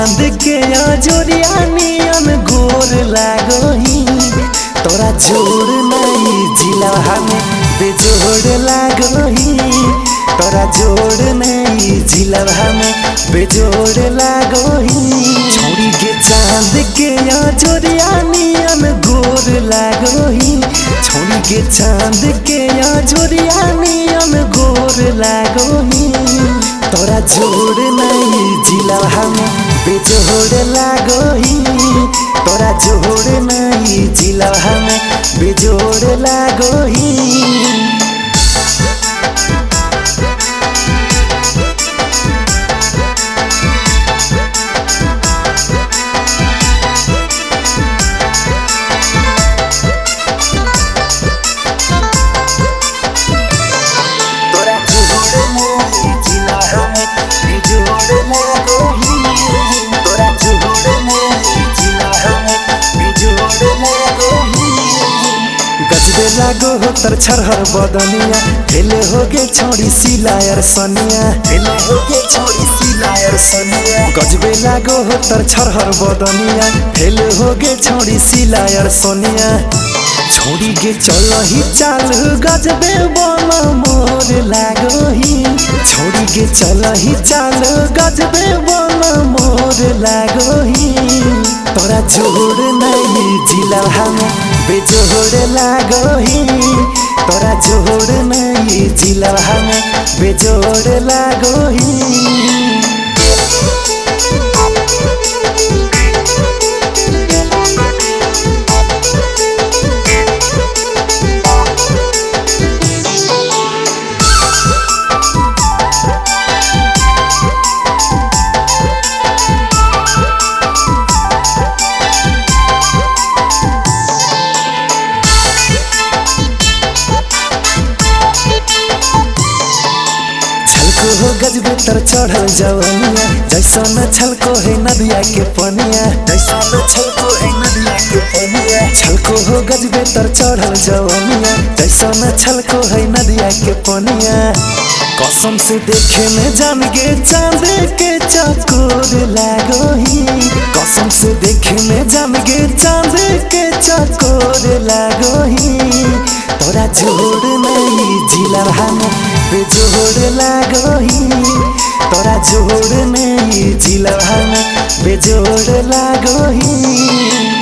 चांद के अजोरिया नियन गोर लागही। तोरा जोड़ नहीं जिला में बेजोड़ लागही। तोरा जोड़ नहीं जिला में बेजोड़ लागही। छोड़ी के चांद के अजोरिया नियन गोर लागही। छोड़ी के चांद के अजोरिया नियन गोर लागही। तोरा जोड़ नहीं जिला में बेजोड़ लागही। तोरा जोड़ नहीं जिला में बेजोड़ लागही। गजबे लागो हो तर छरहर बदनिया। हेले होगे छोड़ी सिलायर सनिया। हेले होगे छोड़ी सिलायर सनिया। गजबे लागो हो तर छरहर बदनिया। हेले होगे छोड़ी सिलायर सनिया। छोड़ी के चलही चाल गजबे बना मोर लागही। छोड़ी के चलही चाल गजबे बना मोर लागही। तोरा जोड़ नहीं जिला में बेजोड़ लागही। तोरा जोड़ नहीं जिला में बेजोड़ लागही। हो गजबे तर चढ़ल जवनिया। जैसा न छलको है नदिया के पनिया। जैसा न छलको है नदिया के पनिया। छलको हो गजबे तर चढ़ल जवनिया। जैसा न छलको है नदिया के पनिया। कसम से देखे में जान गे चांद के चकोर लागही। कसम से देखे में जान गे चांद के चकोर लागही। तोरा जोड़ नहीं जिला में बेजोड़ लागही। तोरा जोड़ नहीं जिला में बेजोड़ लागही।